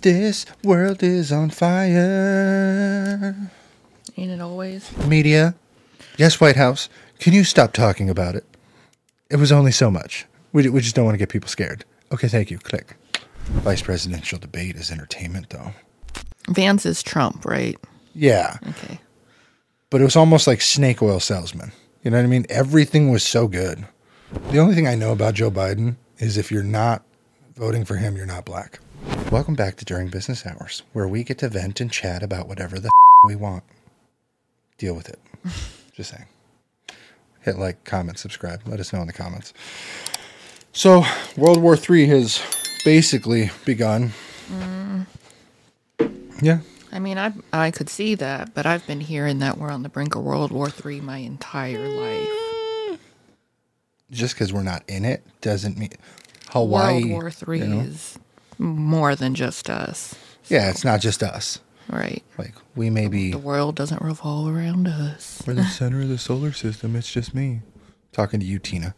This world is on fire. Ain't it always? Media. Yes, White House. Can you stop talking about it? It was only so much. We just don't want to get people scared. Okay, thank you. Click. Vice presidential debate is entertainment, though. Vance is Trump, right? Yeah. Okay. But it was almost like snake oil salesman. You know what I mean? Everything was so good. The only thing I know about Joe Biden is if you're not voting for him, you're not black. Welcome back to During Business Hours, where we get to vent and chat about whatever the we want. Deal with it. Just saying. Hit like, comment, subscribe. Let us know in the comments. So, World War III has basically begun. Yeah. I mean, I could see that, but I've been hearing that we're on the brink of World War III my entire life. Just because we're not in it doesn't mean Hawaii. World War III is more than just us. Yeah, it's not just us. Right. Like, we may be... The world doesn't revolve around us. We're the center of the solar system. It's just me. Talking to you, Tina.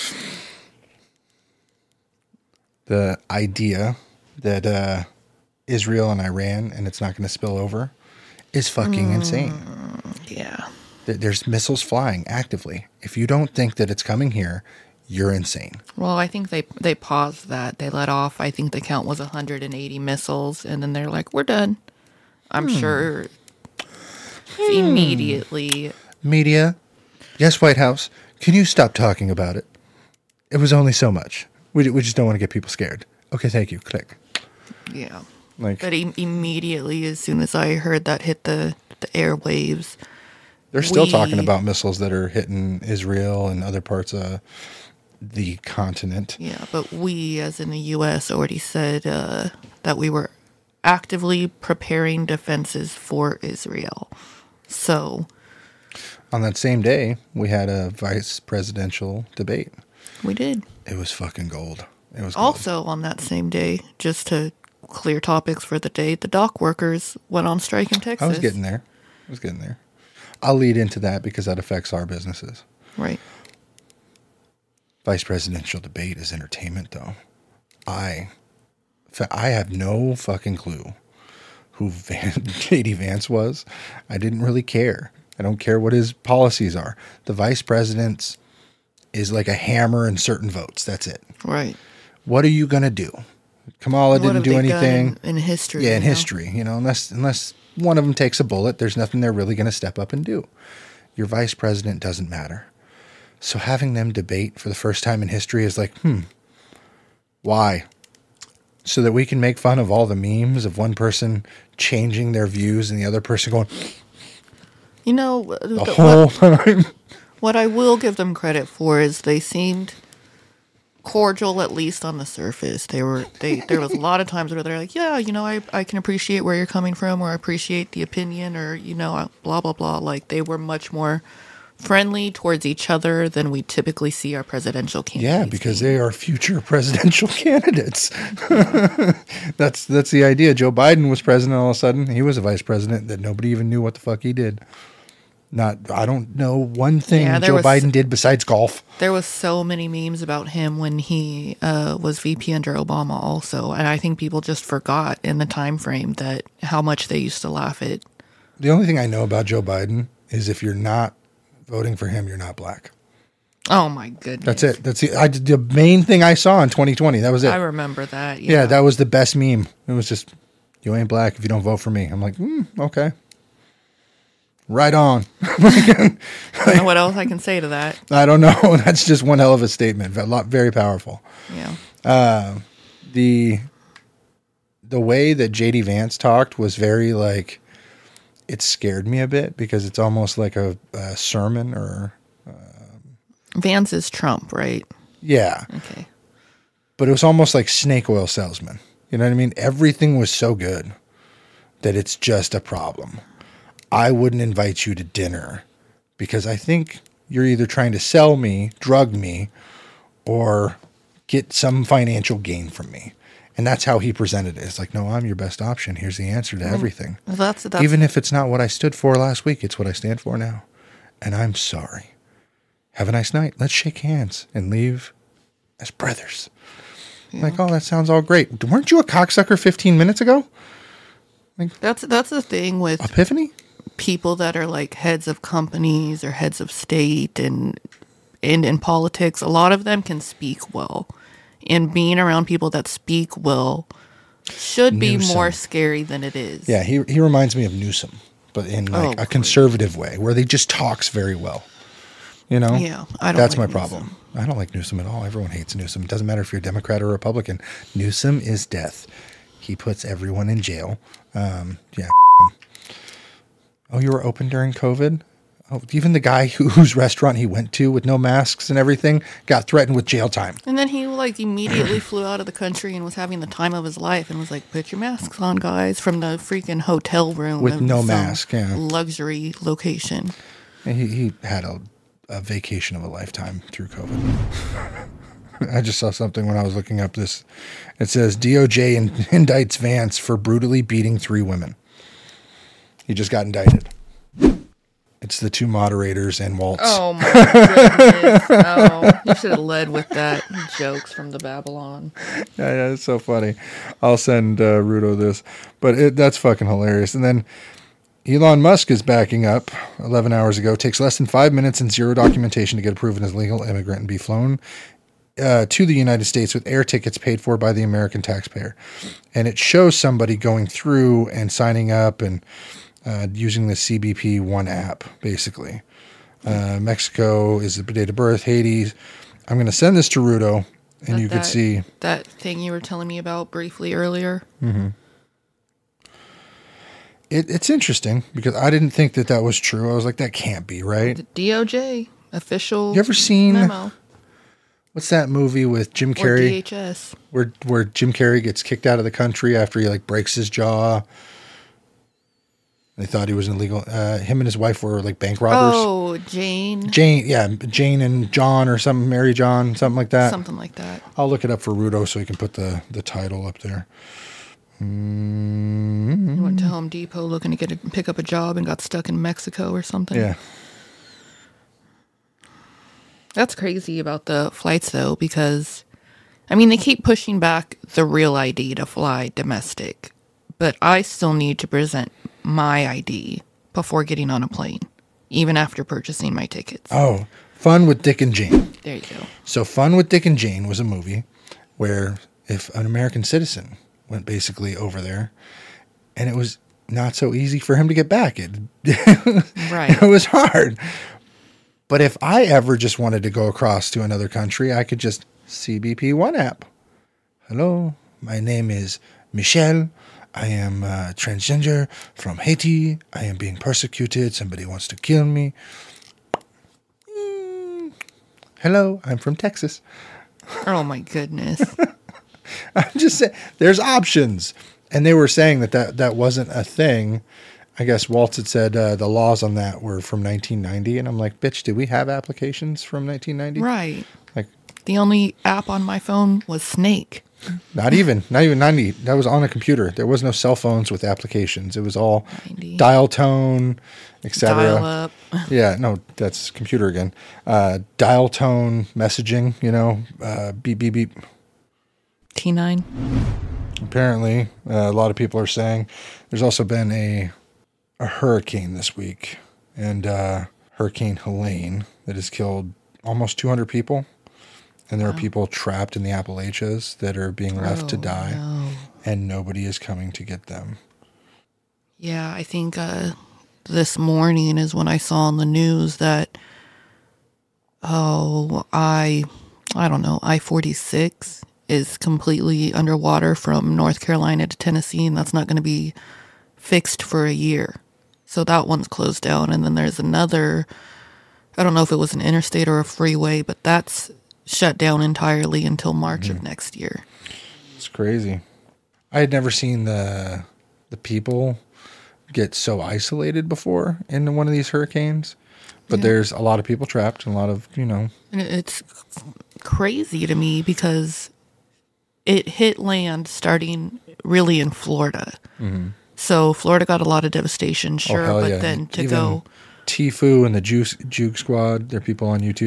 The idea that Israel and Iran, and it's not going to spill over, is fucking insane. Yeah. There's missiles flying actively. If you don't think that it's coming here, you're insane. Well, I think they paused that. They let off, I think the count was 180 missiles, and then they're like, we're done. I'm sure immediately. Media. Yes, White House. Can you stop talking about it? It was only so much. We just don't want to get people scared. Okay, thank you. Click. Yeah. Like, But immediately, as soon as I heard that hit the airwaves, they're still talking about missiles that are hitting Israel and other parts of the continent. Yeah, but we, as in the U.S., already said that we were actively preparing defenses for Israel. So, on that same day, we had a vice presidential debate. We did. It was fucking gold. It was gold. Also, on that same day, just to clear topics for the day, the dock workers went on strike in Texas. I was getting there. I'll lead into that because that affects our businesses. Right. Vice presidential debate is entertainment, though. I have no fucking clue who J.D. Vance was. I didn't really care. I don't care what his policies are. The vice president's is like a hammer in certain votes. That's it. Right. What are you going to do? Kamala didn't do anything. In history. Yeah, in history. You know, unless one of them takes a bullet, there's nothing they're really going to step up and do. Your vice president doesn't matter. So having them debate for the first time in history is like, why? So that we can make fun of all the memes of one person changing their views and the other person going, You know, the whole time. What I will give them credit for is they seemed cordial, at least on the surface. There was a lot of times where they're like, yeah, you know, I can appreciate where you're coming from, or I appreciate the opinion, or, you know, blah, blah, blah. Like, they were much more friendly towards each other than we typically see our presidential candidates. Yeah, because they are future presidential candidates. That's the idea. Joe Biden was president all of a sudden. He was a vice president that nobody even knew what the fuck he did. I don't know one thing Joe Biden did besides golf. There was so many memes about him when he was VP under Obama also. And I think people just forgot in the time frame that how much they used to laugh at. The only thing I know about Joe Biden is if you're not voting for him, you're not black. Oh, my goodness. That's it. That's the main thing I saw in 2020. That was it. I remember that. Yeah, that was the best meme. It was just, you ain't black if you don't vote for me. I'm like, okay. Right on. I don't know what else I can say to that. I don't know. That's just one hell of a statement. Very powerful. Yeah. The way that J.D. Vance talked was very like, it scared me a bit because it's almost like a sermon or... Vance is Trump, right? Yeah. Okay. But it was almost like snake oil salesman. You know what I mean? Everything was so good that it's just a problem. I wouldn't invite you to dinner because I think you're either trying to sell me, drug me, or get some financial gain from me. And that's how he presented it. It's like, no, I'm your best option. Here's the answer to everything. That's Even if it's not what I stood for last week, it's what I stand for now. And I'm sorry. Have a nice night. Let's shake hands and leave as brothers. Like, oh, that sounds all great. Weren't you a cocksucker 15 minutes ago? That's the thing with Epiphany? people that are like heads of companies or heads of state and in politics. A lot of them can speak well, and being around people that speak well should be Newsom. more scary than it is. Yeah, he reminds me of Newsom, but in like a conservative way, where he just talks very well. You know? Yeah, I don't That's like my problem. I don't like Newsom at all. Everyone hates Newsom. It doesn't matter if you're a Democrat or Republican. Newsom is death. He puts everyone in jail. Yeah. Oh, you were open during COVID? Oh, even the guy whose restaurant he went to with no masks and everything got threatened with jail time. And then he like immediately flew out of the country and was having the time of his life and was like, "Put your masks on, guys," from the freaking hotel room With of no some mask, yeah. luxury location. And he had a vacation of a lifetime through COVID. I just saw something when I was looking up this. It says DOJ indicts Vance for brutally beating 3 women. He just got indicted. It's the 2 moderators and Waltz. Oh my goodness! Oh, you should have led with that. Jokes from the Babylon. Yeah, it's so funny. I'll send Rudo this, but that's fucking hilarious. And then Elon Musk is backing up 11 hours ago. Takes less than 5 minutes and 0 documentation to get approved as a legal immigrant and be flown to the United States with air tickets paid for by the American taxpayer. And it shows somebody going through and signing up and using the CBP One app, basically. Mexico is the date of birth. Haiti. I'm going to send this to Rudo, and you could see that thing you were telling me about briefly earlier. Mm-hmm. It's interesting because I didn't think that was true. I was like, that can't be right. The DOJ official. You ever seen memo. What's that movie with Jim Carrey? Or DHS. Where Jim Carrey gets kicked out of the country after he like breaks his jaw. They thought he was illegal. Him and his wife were like bank robbers. Oh, Jane. Jane and John or something, Mary John, something like that. Something like that. I'll look it up for Rudo so he can put the title up there. He went to Home Depot looking to pick up a job and got stuck in Mexico or something. Yeah. That's crazy about the flights, though, because, I mean, they keep pushing back the real ID to fly domestic, but I still need to present my ID before getting on a plane, even after purchasing my tickets. Oh, Fun with Dick and Jane. There you go. So Fun with Dick and Jane was a movie where if an American citizen went basically over there and it was not so easy for him to get back. Right. It was hard. But if I ever just wanted to go across to another country, I could just CBP One app. Hello, my name is Michelle. I am transgender from Haiti. I am being persecuted. Somebody wants to kill me. Hello, I'm from Texas. Oh, my goodness. I'm just saying, there's options. And they were saying that wasn't a thing. I guess Waltz had said the laws on that were from 1990. And I'm like, bitch, did we have applications from 1990? Right. Like, the only app on my phone was Snake. Not even 90. That was on a computer. There was no cell phones with applications. It was all 90. dial tone, etc. Dial up. Yeah, no, that's computer again. Dial tone messaging, beep, beep, beep. T9. Apparently, a lot of people are saying there's also been a hurricane this week, and Hurricane Helene that has killed almost 200 people. And there are people trapped in the Appalachians that are being left to die, and nobody is coming to get them. Yeah, I think this morning is when I saw on the news that, I don't know, I-46 is completely underwater from North Carolina to Tennessee, and that's not going to be fixed for a year. So that one's closed down. And then there's another, I don't know if it was an interstate or a freeway, but that's shut down entirely until March of next year. It's crazy. I had never seen the people get so isolated before in one of these hurricanes. But there's a lot of people trapped and a lot of, And it's crazy to me because it hit land starting really in Florida. Mm-hmm. So Florida got a lot of devastation, sure, but then to Even go... Tfue and the Juke Squad, they're people on YouTube,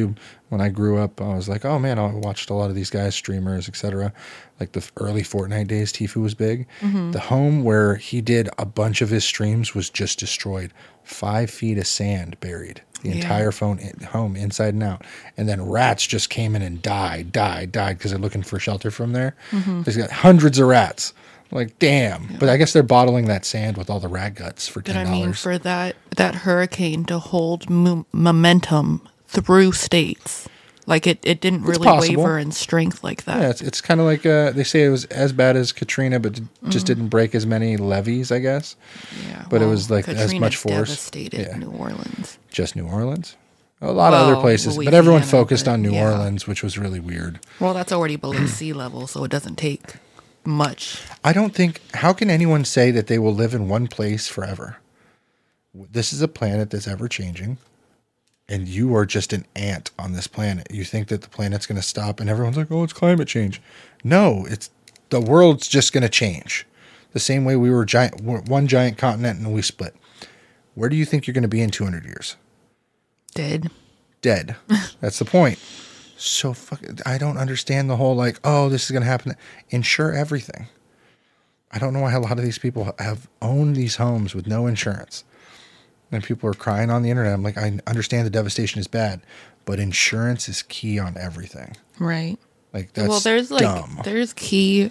When I grew up, I was like, oh man, I watched a lot of these guys, streamers, etc. Like the early Fortnite days, Tfue was big. The home where he did a bunch of his streams was just destroyed. 5 feet of sand buried. The entire home inside and out. And then rats just came in and died because they're looking for shelter from there. There's got hundreds of rats. Like, damn. Yeah. But I guess they're bottling that sand with all the rat guts for $10. But I mean, for that hurricane to hold momentum through states, like it didn't really waver in strength like that. Yeah, it's kind of like they say it was as bad as Katrina, but just didn't break as many levees, I guess. Yeah, but it was like Katrina as much force. Devastated New Orleans. Just New Orleans? A lot of other places, but everyone focused on New Orleans, which was really weird. Well, that's already below sea level, so it doesn't take much. I don't think, how can anyone say that they will live in one place forever? This is a planet that's ever changing, and you are just an ant on this planet. You think that the planet's going to stop, and everyone's like, oh, it's climate change. No, it's the world's just going to change. The same way we were one giant continent and we split. Where do you think you're going to be in 200 years? Dead. That's the point. So I don't understand the whole like, oh, this is going to happen. Insure everything. I don't know why a lot of these people have owned these homes with no insurance. And people are crying on the internet. I'm like, I understand the devastation is bad, but insurance is key on everything. Right. Like that's dumb. There's key.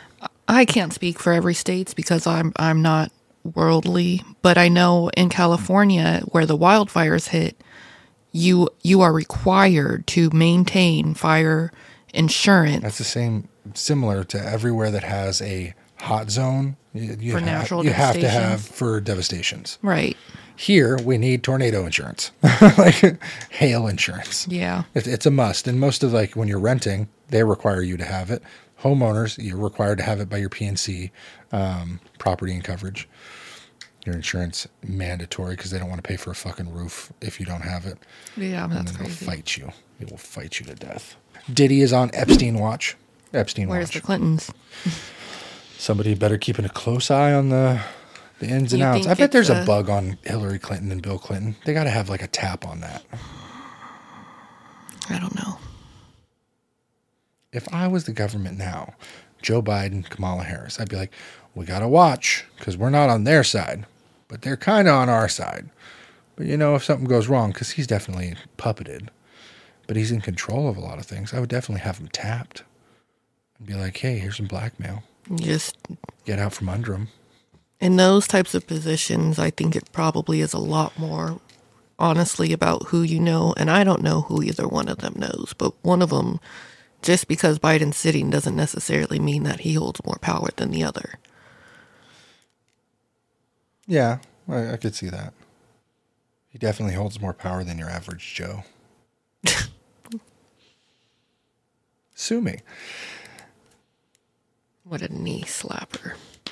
I can't speak for every state because I'm not worldly, but I know in California where the wildfires hit, you are required to maintain fire insurance. That's the same, similar to everywhere that has a hot zone. You have to have for devastations. Right. Here, we need tornado insurance, like hail insurance. Yeah. It's a must. And most of like when you're renting, they require you to have it. Homeowners, you're required to have it by your PNC, property and coverage. Your insurance mandatory because they don't want to pay for a fucking roof if you don't have it. Yeah, that's crazy. They'll fight you. They will fight you to death. Diddy is on Epstein watch. Where's the Clintons? Somebody better keeping a close eye on the ins and outs. I bet there's a bug on Hillary Clinton and Bill Clinton. They got to have like a tap on that. I don't know. If I was the government now, Joe Biden, Kamala Harris, I'd be like, we got to watch because we're not on their side, but they're kind of on our side. But you know, if something goes wrong, because he's definitely puppeted, but he's in control of a lot of things, I would definitely have him tapped and be like, hey, here's some blackmail. Just get out from under him. In those types of positions, I think it probably is a lot more honestly about who you know. And I don't know who either one of them knows, but one of them, just because Biden's sitting doesn't necessarily mean that he holds more power than the other. Yeah, I could see that. He definitely holds more power than your average Joe. Sue me. What a knee slapper.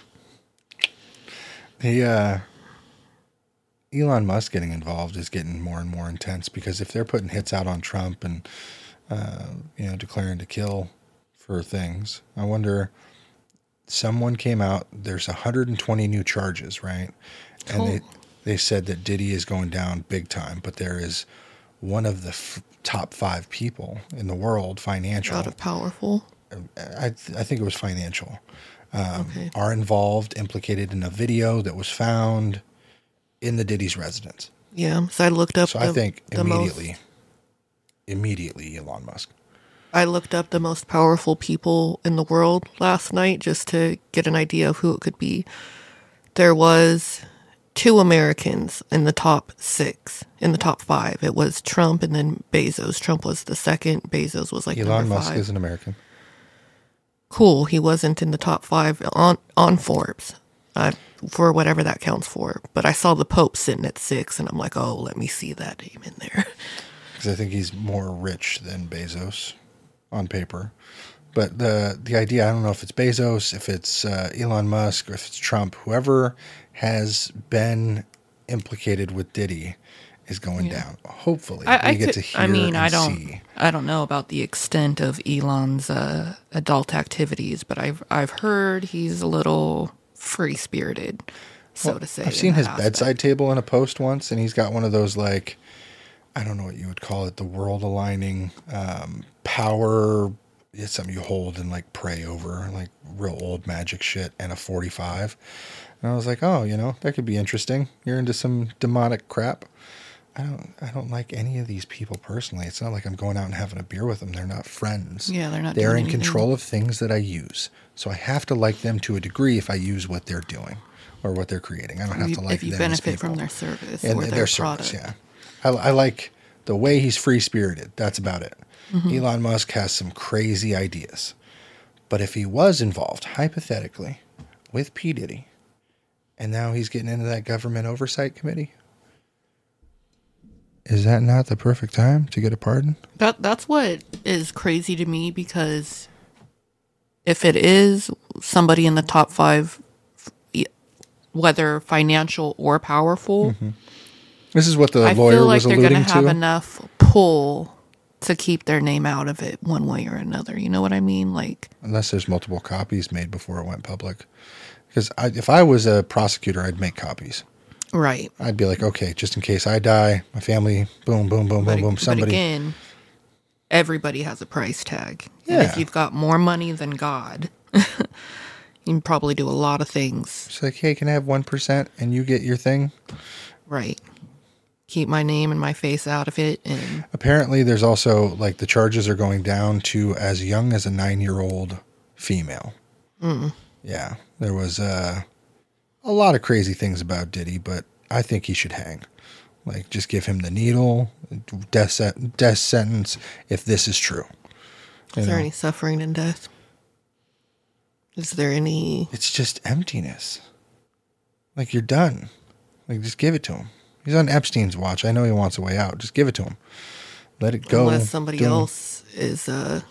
Elon Musk getting involved is getting more and more intense because if they're putting hits out on Trump and declaring to kill for things, I wonder. Someone came out. There's 120 new charges, right? And they said that Diddy is going down big time, but there is one of the top 5 people in the world, financial. Out of powerful. I think it was financial. Are involved, implicated in a video that was found in the Diddy's residence. Yeah, so I looked up. So I think immediately Elon Musk. I looked up the most powerful people in the world last night just to get an idea of who it could be. There was 2 Americans in the top 6, in the top 5. It was Trump and then Bezos. Trump was the second. Bezos was like Elon number 5. Musk is an American. Cool. He wasn't in the top 5 on Forbes, for whatever that counts for. But I saw the Pope sitting at 6, and I'm like, oh, let me see that name in there. Because I think he's more rich than Bezos on paper. But the idea, I don't know if it's Bezos, if it's Elon Musk, or if it's Trump, whoever has been implicated with Diddy is going down. Hopefully, we get to hear and see. I don't know about the extent of Elon's adult activities, but I've heard he's a little free-spirited, so to say. I've seen his bedside table in a post once, and he's got one of those like I don't know what you would call it, the world aligning power. It's something you hold and like pray over, like real old magic shit, and a 45. And I was like, oh, that could be interesting. You're into some demonic crap. I don't like any of these people personally. It's not like I'm going out and having a beer with them. They're not friends. Yeah, they're not. They're doing in anything. control of things that I use. So I have to like them to a degree if I use what they're doing or what they're creating. I don't have to like if you them benefit as from people. their service And or their product. service, yeah. I like the way he's free-spirited. That's about it. Mm-hmm. Elon Musk has some crazy ideas. But if he was involved, hypothetically, with P. Diddy, and now he's getting into that government oversight committee, is that not the perfect time to get a pardon? That's what is crazy to me, because if it is somebody in the top 5, whether financial or powerful, This is what the I lawyer feel like was they're going alluding to have to. enough pull to keep their name out of it one way or another. You know what I mean? Like, Unless there's multiple copies made before it went public. Because if I was a prosecutor, I'd make copies. right. I'd be like, okay, just in case I die, my family, boom, boom, boom, boom, boom. But Somebody. again, everybody has a price tag. And Yeah. if you've got more money than God, you can probably do a lot of things. It's like, hey, can I have 1% and you get your thing? Right. Keep my name and my face out of it. And Apparently, there's also, like, the charges are going down to as young as a 9-year-old female. Yeah. There was a lot of crazy things about Diddy, but I think he should hang. Like, just give him the needle, death sentence, if this is true. is there any suffering in death? Is there any... It's just emptiness. Like, you're done. Like, just give it to him. He's on Epstein's watch. I know he wants a way out. Just give it to him. Let it go. Unless somebody else is...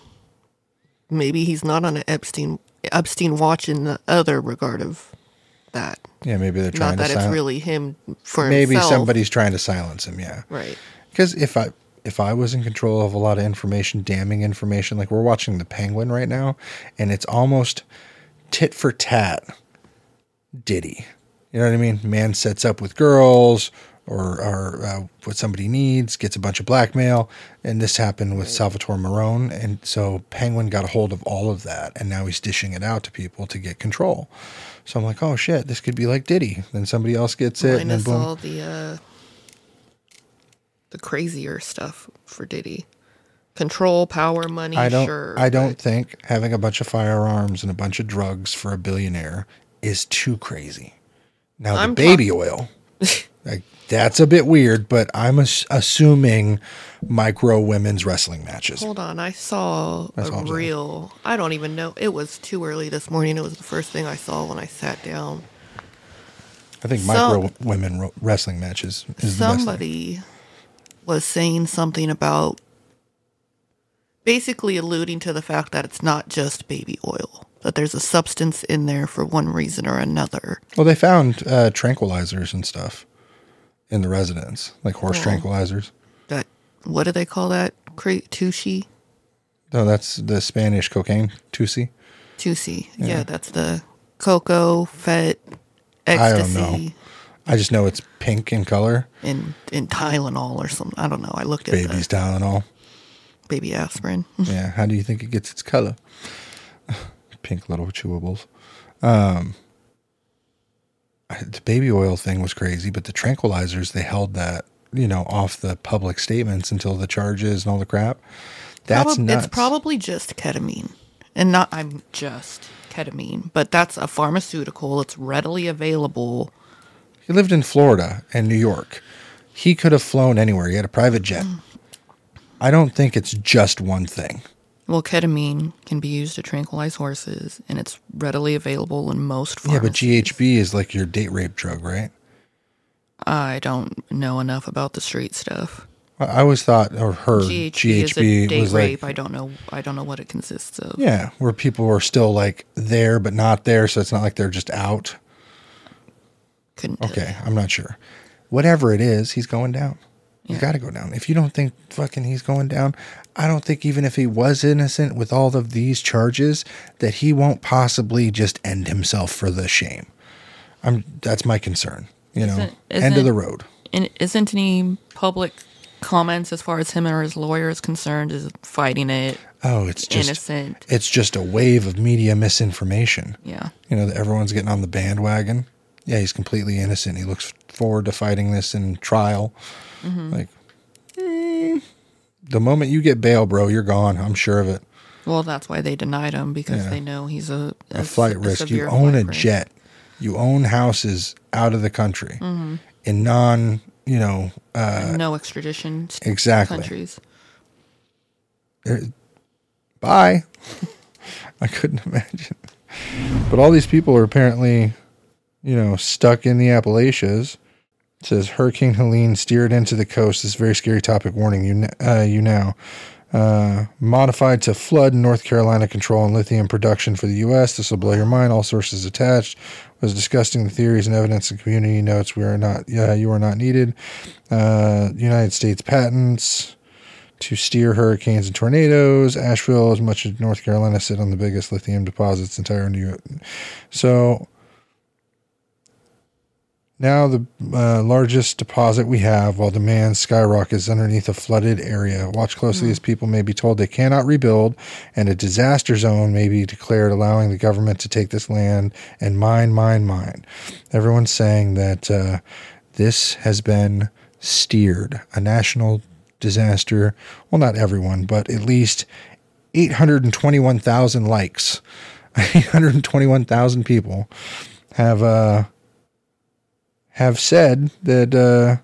maybe he's not on an Epstein watch in the other regard of that. Yeah, maybe they're trying Not to that it's really him for maybe himself. somebody's trying to silence him, yeah. Right. Because if I was in control of a lot of information, damning information, like we're watching The Penguin right now, and it's almost tit for tat Diddy. You know what I mean? Man sets up with girls or what somebody needs, gets a bunch of blackmail, and this happened with Salvatore Marone, and so Penguin got a hold of all of that, and now he's dishing it out to people to get control. So I'm like, oh shit, this could be like Diddy. Then somebody else gets it, and then Minus boom. all the crazier stuff for Diddy. Control, power, money, I sure. don't but think having a bunch of firearms and a bunch of drugs for a billionaire is too crazy. Now the I'm baby oil, like that's a bit weird, but I'm assuming micro women's wrestling matches. Hold on, I saw That's all a I'm saying. reel. I don't even know. It was too early this morning. It was the first thing I saw when I sat down. I think micro women wrestling matches is the best thing. Somebody was saying something about basically alluding to the fact that it's not just baby oil, that there's a substance in there for one reason or another. Well, they found tranquilizers and stuff in the residence, like horse tranquilizers. That, what do they call that? Tushi? No, that's the Spanish cocaine, Tusi. Tusi. Yeah, that's the cocoa, fet, I don't ecstasy. know. I just know it's pink in color. And Tylenol or something. I don't know. I looked at Baby's Tylenol. baby aspirin. Yeah. How do you think it gets its color? Pink little chewables. The baby oil thing was crazy, but the tranquilizers, they held that, off the public statements until the charges and all the crap. That's nuts. It's probably just ketamine. And not, I'm just ketamine, but that's a pharmaceutical. It's readily available. He lived in Florida and New York. He could have flown anywhere. He had a private jet. I don't think it's just one thing. Well, ketamine can be used to tranquilize horses, and it's readily available in most Yeah, pharmacies. but GHB is like your date rape drug, right? I don't know enough about the street stuff. I always thought or heard GHB is a GHB date was rape. like, I don't know what it consists of. yeah, where people were still like there but not there, so it's not like they're just out. Couldn't tell Okay, you. I'm not sure. Whatever it is, he's going down. He's got to go down. If you don't think fucking he's going down, I don't think even if he was innocent with all of these charges, that he won't possibly just end himself for the shame. That's my concern. End of the road. And isn't any public comments as far as him or his lawyer is concerned is fighting it. Oh, it's just innocent. It's just a wave of media misinformation. Yeah. You know, everyone's getting on the bandwagon. Yeah, he's completely innocent. He looks forward to fighting this in trial. Like, the moment you get bail, bro, you're gone. I'm sure of it. Well, that's why they denied him, because they know he's a flight risk. You own a jet. You own houses out of the country in non, no extradition countries. Bye. I couldn't imagine. But all these people are apparently, stuck in the Appalachians. It says Hurricane Helene steered into the coast. This is a very scary topic. Warning you now. Modified to flood North Carolina control and lithium production for the U.S. This will blow your mind. All sources attached. Was discussing the theories and evidence in community notes. You are not needed. United States patents to steer hurricanes and tornadoes. Asheville, as much as North Carolina, sit on the biggest lithium deposits entire New York. So now the largest deposit we have, while demand skyrockets underneath a flooded area. Watch closely as people may be told they cannot rebuild, and a disaster zone may be declared, allowing the government to take this land and mine. Everyone's saying that this has been steered, a national disaster. Well, not everyone, but at least 821,000 likes. 821,000 people have said that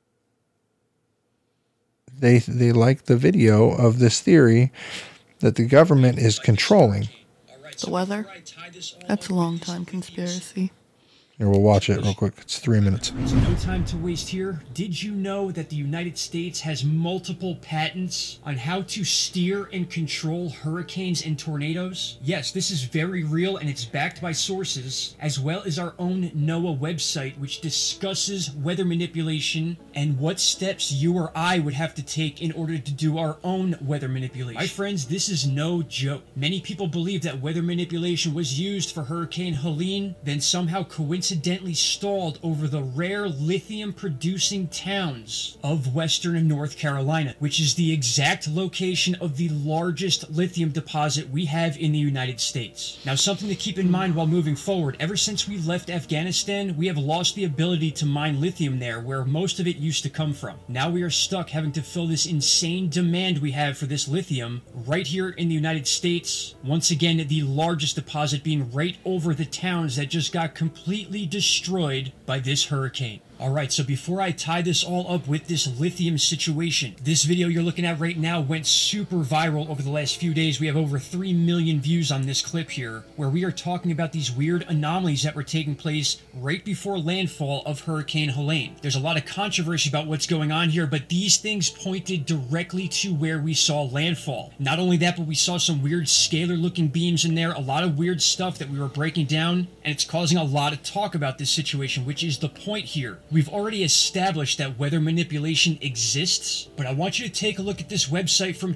they like the video of this theory that the government is controlling the weather. That's a long time conspiracy. Here, we'll watch it real quick. It's 3 minutes. So no time to waste here. Did you know that the United States has multiple patents on how to steer and control hurricanes and tornadoes? Yes, this is very real, and it's backed by sources, as well as our own NOAA website, which discusses weather manipulation and what steps you or I would have to take in order to do our own weather manipulation. My friends, this is no joke. Many people believe that weather manipulation was used for Hurricane Helene, then somehow coincidentally stalled over the rare lithium-producing towns of western North Carolina, which is the exact location of the largest lithium deposit we have in the United States. Now, something to keep in mind while moving forward, ever since we left Afghanistan, we have lost the ability to mine lithium there, where most of it used to come from. Now we are stuck having to fill this insane demand we have for this lithium right here in the United States. Once again, the largest deposit being right over the towns that just got completely destroyed by this hurricane. Alright, so before I tie this all up with this lithium situation, this video you're looking at right now went super viral over the last few days. We have over 3 million views on this clip here, where we are talking about these weird anomalies that were taking place right before landfall of Hurricane Helene. There's a lot of controversy about what's going on here, but these things pointed directly to where we saw landfall. Not only that, but we saw some weird scalar-looking beams in there, a lot of weird stuff that we were breaking down, and it's causing a lot of talk about this situation, which is the point here. We've already established that weather manipulation exists, but I want you to take a look at this website from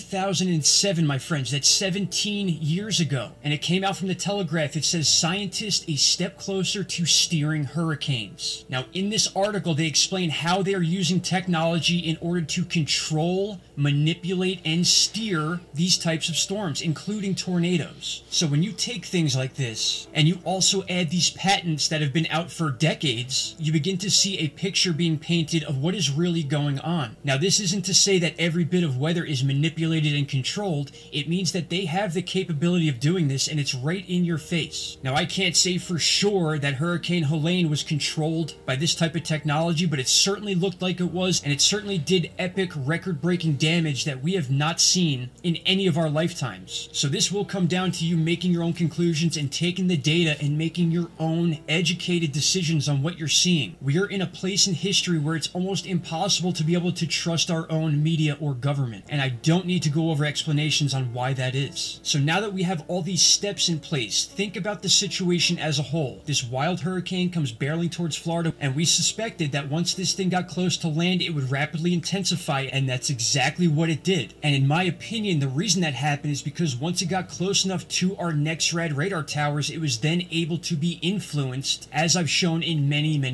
2007, my friends. That's 17 years ago. And it came out from the Telegraph. It says, "Scientists a step closer to steering hurricanes." Now, in this article, they explain how they are using technology in order to control, manipulate, and steer these types of storms, including tornadoes. So when you take things like this, and you also add these patents that have been out for decades, you begin to see a picture being painted of what is really going on. Now, this isn't to say that every bit of weather is manipulated and controlled. It means that they have the capability of doing this, and it's right in your face. Now, I can't say for sure that Hurricane Helene was controlled by this type of technology, but it certainly looked like it was, and it certainly did epic, record-breaking damage that we have not seen in any of our lifetimes. So this will come down to you making your own conclusions and taking the data and making your own educated decisions on what you're seeing. We are in a place in history where it's almost impossible to be able to trust our own media or government, and I don't need to go over explanations on why that is. So now that we have all these steps in place, think about the situation as a whole. This wild hurricane comes barreling towards Florida, and we suspected that once this thing got close to land, it would rapidly intensify, and that's exactly what it did. And in my opinion, the reason that happened is because once it got close enough to our NEXRAD radar towers, it was then able to be influenced, as I've shown in many videos.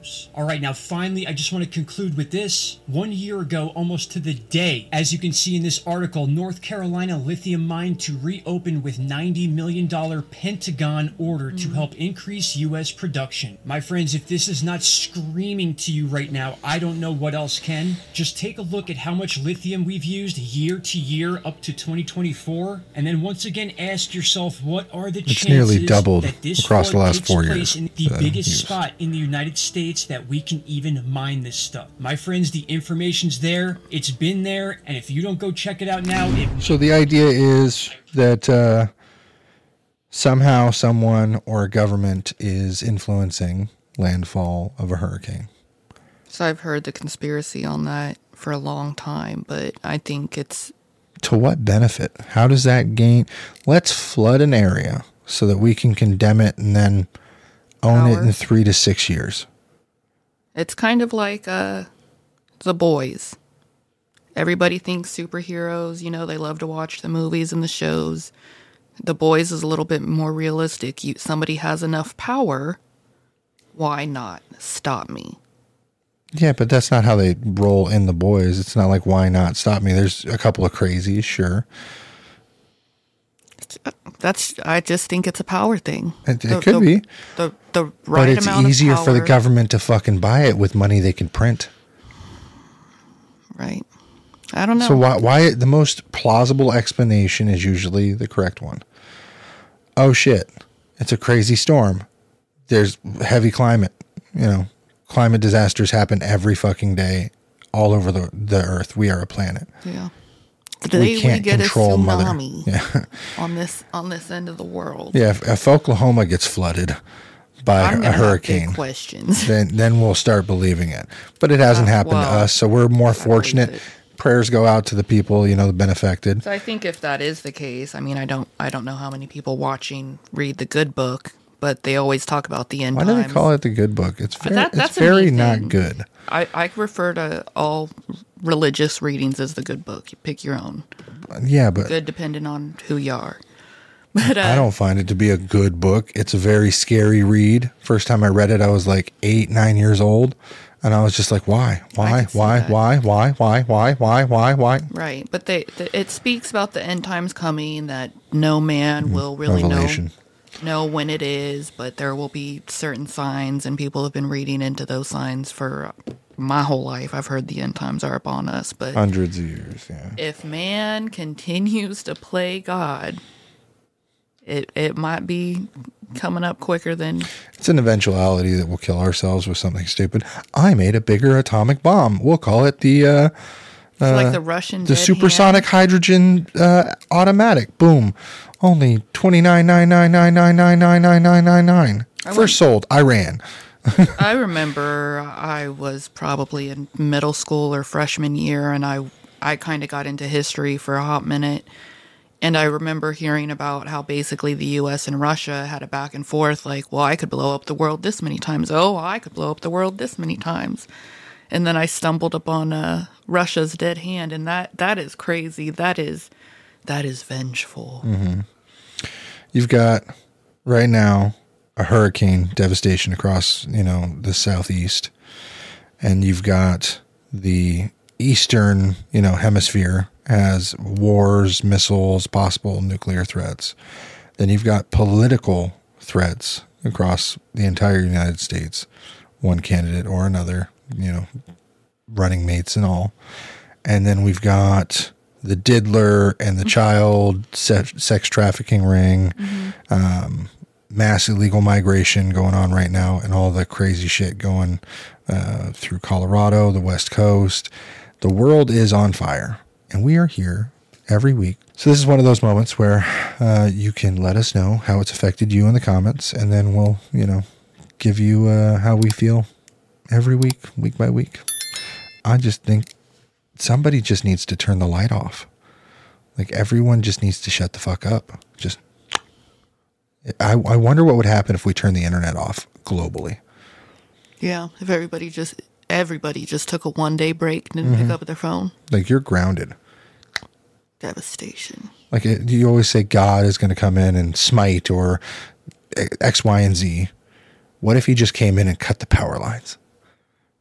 tornadoes. All right, now finally, I just want to conclude with this. 1 year ago, almost to the day, as you can see in this article, North Carolina lithium mine to reopen with $90 million Pentagon order to help increase U.S. production. My friends, if this is not screaming to you right now, I don't know what else can. Just take a look at how much lithium we've used year to year up to 2024, and then once again ask yourself, what are the chances nearly doubled that this across the last takes 4 place years. in the biggest spot in the United States that we can even mine this stuff? My friends, the information's there, it's been there, and if you don't go check it out now, So the idea is that somehow someone or a government is influencing landfall of a hurricane. So I've heard the conspiracy on that for a long time, but I think it's To what benefit? How does that gain? Let's flood an area so that we can condemn it and then own it in Power. 3 to 6 years. It's kind of like The Boys. Everybody thinks superheroes, they love to watch the movies and the shows. The Boys is a little bit more realistic. Somebody has enough power, why not stop me? Yeah, but that's not how they roll in The Boys. It's not like, why not stop me? There's a couple of crazies, sure. I just think it's a power thing. It could be. The But right it's amount easier of power. for the government to fucking buy it with money they can print. Right. I don't know. So why the most plausible explanation is usually the correct one. Oh shit, it's a crazy storm. There's heavy climate. Climate disasters happen every fucking day all over the earth. We are a planet. Yeah. We Today can't get control a mother. tsunami Yeah. on this end of the world. Yeah, if Oklahoma gets flooded by I'm a gonna have hurricane, big questions. then we'll start believing it. But it hasn't happened to well, us, so we're more believe fortunate. it. Prayers go out to the people, the benefited. So I think if that is the case, I mean, I don't know how many people watching read the Good Book, but they always talk about the end Why times. do they call it the good book? It's very, That's it's a me very thing. not good. I refer to all religious readings as the Good Book. You pick your own. Yeah, but Good depending on who you are. But I don't find it to be a good book. It's a very scary read. First time I read it, I was like 8, 9 years old. And I was just like, why? can see that. Why? Right, but it speaks about the end times coming, that no man will really Revelation. know when it is, but there will be certain signs, and people have been reading into those signs for my whole life. I've heard the end times are upon us, but Hundreds of years, yeah. if man continues to play God, it might be coming up quicker than It's an eventuality that we'll kill ourselves with something stupid. I made a bigger atomic bomb. We'll call it the it's like the Russian the dead supersonic hand. hydrogen automatic. Boom. Only 29,999,999,999. First sold. Iran. I remember I was probably in middle school or freshman year, and I kind of got into history for a hot minute. And I remember hearing about how basically the U.S. and Russia had a back and forth, like, well, I could blow up the world this many times. Oh, I could blow up the world this many times. And then I stumbled upon Russia's dead hand, and that is crazy. That is vengeful. Mm-hmm. You've got right now a hurricane devastation across, the southeast, and you've got the eastern, hemisphere has wars, missiles, possible nuclear threats. Then you've got political threats across the entire United States, one candidate or another, running mates and all. And then we've got the diddler and the child sex trafficking ring, mass illegal migration going on right now, and all the crazy shit going through Colorado, the West Coast. The world is on fire, and we are here every week. So this is one of those moments where you can let us know how it's affected you in the comments, and then we'll, give you how we feel every week, week by week. I just think somebody just needs to turn the light off. Like, everyone just needs to shut the fuck up. I wonder what would happen if we turned the internet off globally. Yeah, if everybody just took a 1-day break and didn't pick up their phone. Like, you're grounded. Devastation. Like, you always say God is going to come in and smite or X, Y, and Z. What if he just came in and cut the power lines?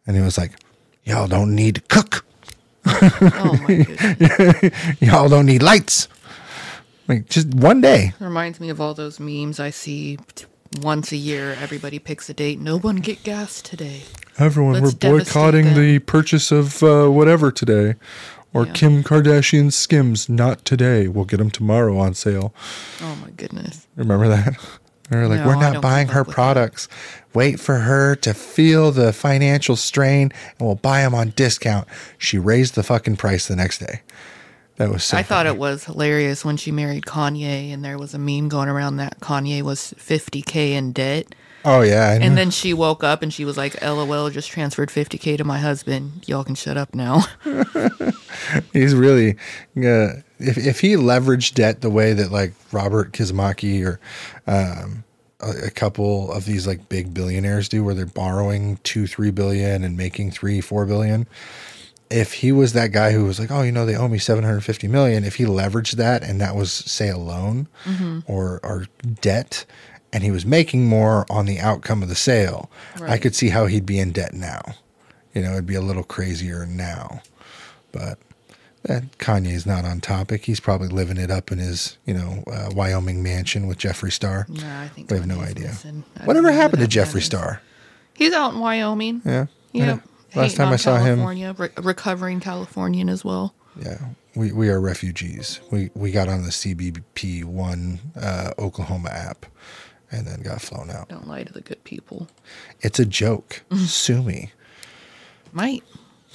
And he was like, y'all don't need to cook. Oh my goodness. Y'all don't need lights. Like, just one day. Reminds me of all those memes I see once a year. Everybody picks a date. No one get gas today. Everyone, Let's we're boycotting devastate them. the purchase of whatever today. Or Yeah. Kim Kardashian's Skims, not today. We'll get them tomorrow on sale. Oh my goodness. Remember that? They were like, No, we're I not don't buying keep her up with that. products. Wait for her to feel the financial strain and we'll buy them on discount. She raised the fucking price the next day. That was so I thought funny. it was hilarious when she married Kanye, and there was a meme going around that Kanye was $50K in debt. Oh, yeah. I know. And then she woke up and she was like, LOL, just transferred $50K to my husband. Y'all can shut up now. He's really, if he leveraged debt the way that like Robert Kiyosaki or a couple of these like big billionaires do, where they're borrowing $2-3 billion and making $3-4 billion. If he was that guy who was like, oh, they owe me $750 million. If he leveraged that and that was, say, a loan or debt, and he was making more on the outcome of the sale, I Right. could see how he'd be in debt now. It'd be a little crazier now. But Kanye's not on topic. He's probably living it up in his, Wyoming mansion with Jeffree Star. Nah, I think We have no Kanye's idea. missing. I don't Whatever know who happened to that man Jeffree is. Star? He's out in Wyoming. Yeah. Yeah. Last time I saw him, California, recovering Californian as well. yeah, we are refugees. We got on the CBP One Oklahoma app and then got flown out. Don't lie to the good people. It's a joke. Sue me. Might.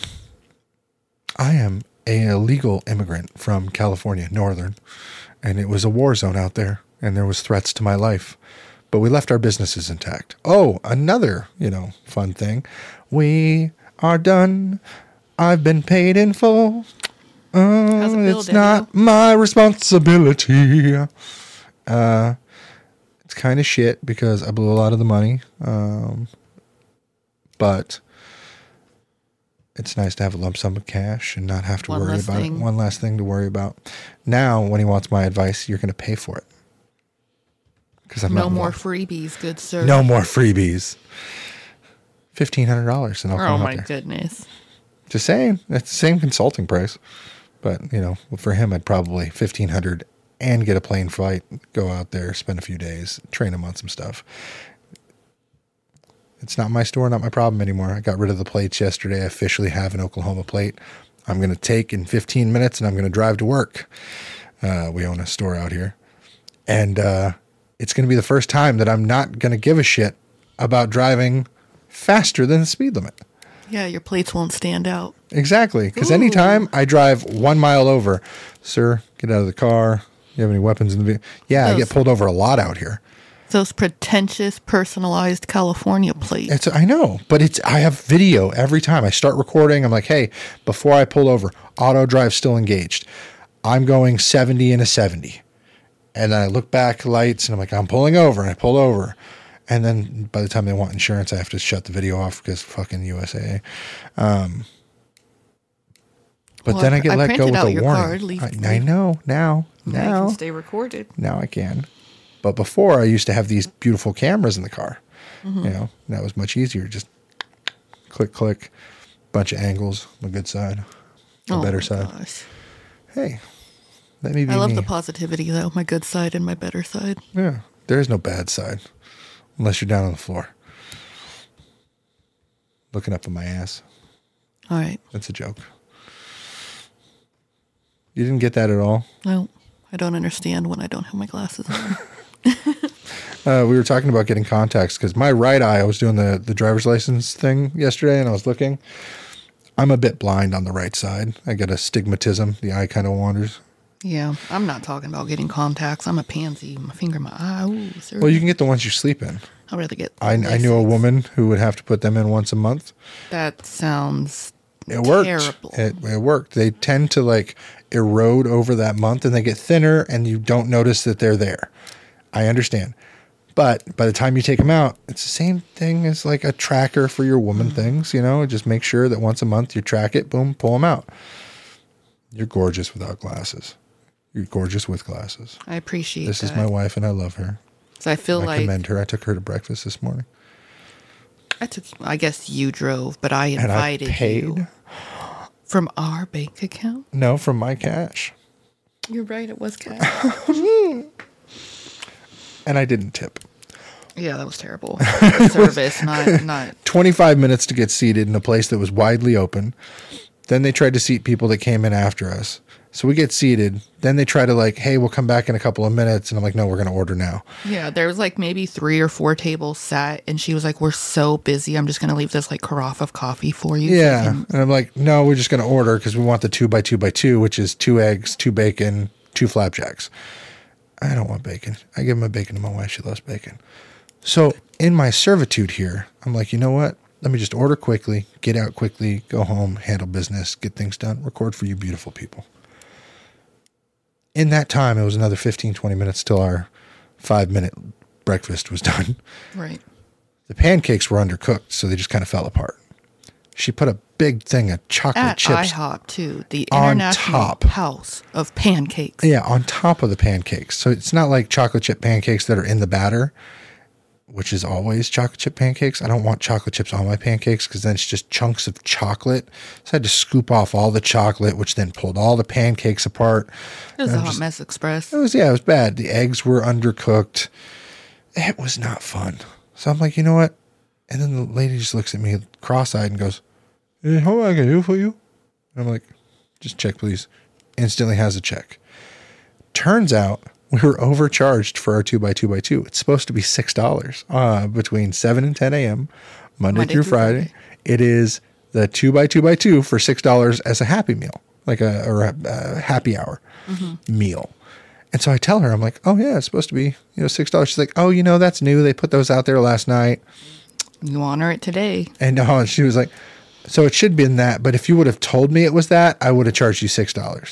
I am a illegal immigrant from California, Northern, and it was a war zone out there, and there was threats to my life. But we left our businesses intact. Oh, another, fun thing. We are done. I've been paid in full. How's it feel, It's Daniel? not my responsibility. It's kind of shit because I blew a lot of the money. But it's nice to have a lump sum of cash and not have to One worry less about it. thing. One last thing to worry about. Now, when he wants my advice, you're going to pay for it. Because I'm No not more one. freebies, good sir. No more freebies. $1,500 and I'll Oh come out my there. goodness. Just saying, it's the same consulting price, but for him, I'd probably $1,500 and get a plane flight, go out there, spend a few days, train him on some stuff. It's not my store, not my problem anymore. I got rid of the plates yesterday. I officially have an Oklahoma plate. I'm going to take in 15 minutes and I'm going to drive to work. We own a store out here, and it's going to be the first time that I'm not going to give a shit about driving faster than the speed limit. Yeah, your plates won't stand out. Exactly. Because Ooh. anytime I drive 1 mile over, sir, get out of the car. You have any weapons in the vehicle? Yeah, I Those- get pulled over a lot out here. Those pretentious, personalized California plates. I know, but I have video every time I start recording. I'm like, hey, before I pull over, auto drive still engaged. I'm going 70 in a 70. And then I look back, lights, and I'm like, I'm pulling over, and I pull over. And then by the time they want insurance, I have to shut the video off because fucking USAA. But Well, then I get I let go printed with out a your warning. card, leave- I know now. I Now can stay recorded. I can. But before, I used to have these beautiful cameras in the car. Mm-hmm. That was much easier. Just click, click, bunch of angles, my good side, my better my side. gosh. Hey, let me be I love me. the positivity, though. My good side and my better side. Yeah, there is no bad side unless you're down on the floor looking up at my ass. All right. That's a joke. You didn't get that at all? No, I don't understand when I don't have my glasses on. We were talking about getting contacts because my right eye, I was doing the driver's license thing yesterday and I was looking. I'm a bit blind on the right side. I get astigmatism. The eye kind of wanders. Yeah, I'm not talking about getting contacts. I'm a pansy. My finger, my eye. Ooh, sir. Well, you can get the ones you sleep in. I'd rather get. I knew a LASIK. woman who would have to put them in once a month. That sounds It worked. terrible. It worked. They tend to like erode over that month and they get thinner and you don't notice that they're there. I understand. But by the time you take them out, it's the same thing as like a tracker for your woman things, just make sure that once a month you track it, boom, pull them out. You're gorgeous without glasses. You're gorgeous with glasses. I appreciate This that. is my wife and I love her. So I feel I like commend her. I took her to breakfast this morning. I guess you drove, but I And I invited paid. you. From our bank account? No, from my cash. You're right, it was cash. And I didn't tip. Yeah, that was terrible. Service, not 25 minutes to get seated in a place that was widely open. Then they tried to seat people that came in after us. So we get seated. Then they try to like, hey, we'll come back in a couple of minutes. And I'm like, no, we're going to order now. Yeah, there was like maybe 3 or 4 tables set, and she was like, we're so busy. I'm just going to leave this like carafe of coffee for you. Yeah. And I'm like, no, we're just going to order because we want the 2x2x2, which is 2 eggs, 2 bacon, 2 flapjacks. I don't want bacon. I give my bacon to my wife. She loves bacon. So in my servitude here, I'm like, you know what? Let me just order quickly, get out quickly, go home, handle business, get things done, record for you beautiful people. In that time, it was another 15, 20 minutes till our 5-minute breakfast was done. Right. The pancakes were undercooked, so they just kind of fell apart. She put a big thing of chocolate At chips IHOP, too. The on International top. House of Pancakes. Yeah, on top of the pancakes. So it's not like chocolate chip pancakes that are in the batter, which is always chocolate chip pancakes. I don't want chocolate chips on my pancakes because then it's just chunks of chocolate. So I had to scoop off all the chocolate, which then pulled all the pancakes apart. It was a Hot Mess Express. It was bad. The eggs were undercooked. It was not fun. So I'm like, you know what? And then the lady just looks at me cross-eyed and goes, hey, how am I going to do for you? And I'm like, just check, please. Instantly has a check. Turns out we were overcharged for our 2x2x2. It's supposed to be $6 between 7 and 10 a.m., Monday through Friday. It is the 2x2x2 for $6 as a happy meal, like a happy hour meal. And so I tell her, I'm like, oh yeah, it's supposed to be, $6. She's like, oh, that's new. They put those out there last night. You honor it today. And she was like, so it should be in that, but if you would have told me it was that, I would have charged you $6.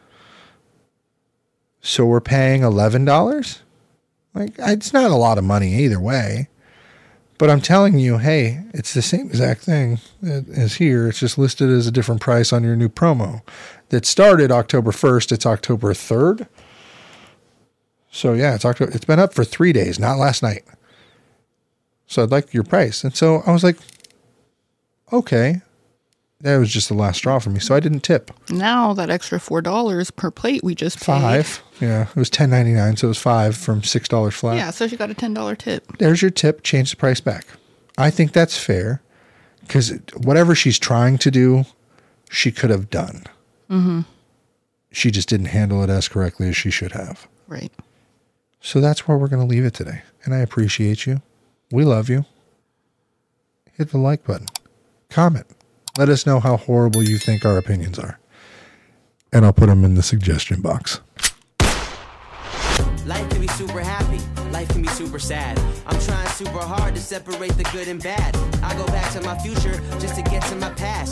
So we're paying $11? Like, it's not a lot of money either way. But I'm telling you, hey, it's the same exact thing as here. It's just listed as a different price on your new promo. That started October 1st. It's October 3rd. So yeah, it's been up for 3 days, not last night. So I'd like your price. And so I was like, okay. That was just the last straw for me. So I didn't tip. Now that extra $4 per plate we just paid. $5. Yeah. It was $10.99. So it was $5 from $6 flat. Yeah. So she got a $10 tip. There's your tip. Change the price back. I think that's fair because whatever she's trying to do, she could have done. Mm-hmm. She just didn't handle it as correctly as she should have. Right. So that's where we're going to leave it today. And I appreciate you. We love you. Hit the like button. Comment. Let us know how horrible you think our opinions are. And I'll put them in the suggestion box. Life can be super happy. Life can be super sad. I'm trying super hard to separate the good and bad. I go back to my future just to get to my past.